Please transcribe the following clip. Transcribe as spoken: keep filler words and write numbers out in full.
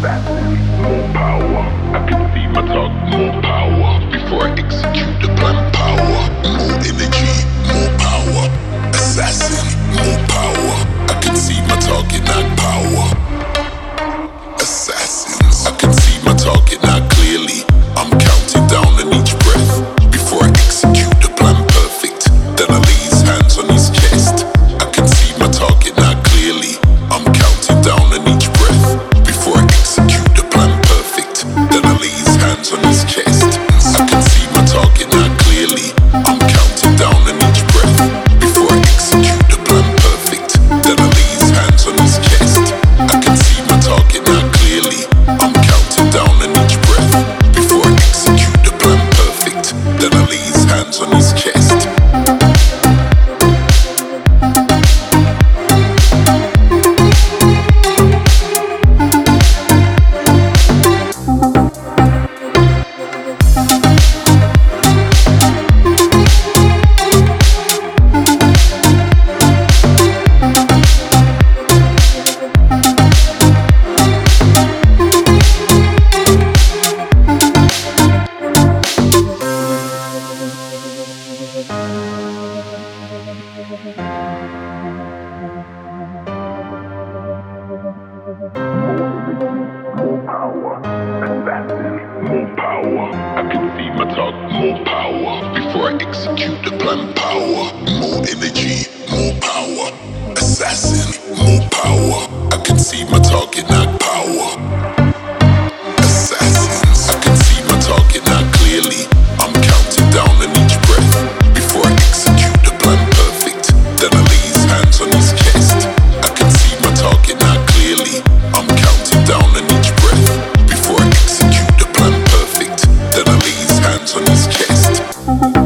More power, I can see my target. More power, before I execute the plan. Power, more energy, more power. Assassin, more power, I can see my target, not power. Assassins, I can see my target now clearly. I'm counting down on each breath before I execute the plan perfect. Then I lay his hands on his chest. I can see my target now clearly. I'm counting down on each breath before I execute the plan perfect. Then I lay his hands on his chest. I can see my target now clearly. I'm counting down on each breath before I execute the plan perfect. Then I lay his hands on his chest. I can see my target now clearly. I'm counting down on each breath before I execute the plan perfect. Then I lay his hands on his chest. More power, assassin, more power. I can see my target. More power, before I execute the plan. Power, more energy, more power. Assassin, more power. I can see my target, not power. Assassins, I can see my target now clearly. I'm counting down on each breath before I execute the plan perfect. Then I lay his hands on his chest. I can see my target now clearly. I'm counting down on each breath before I execute the plan perfect. Then I lay his hands on his chest.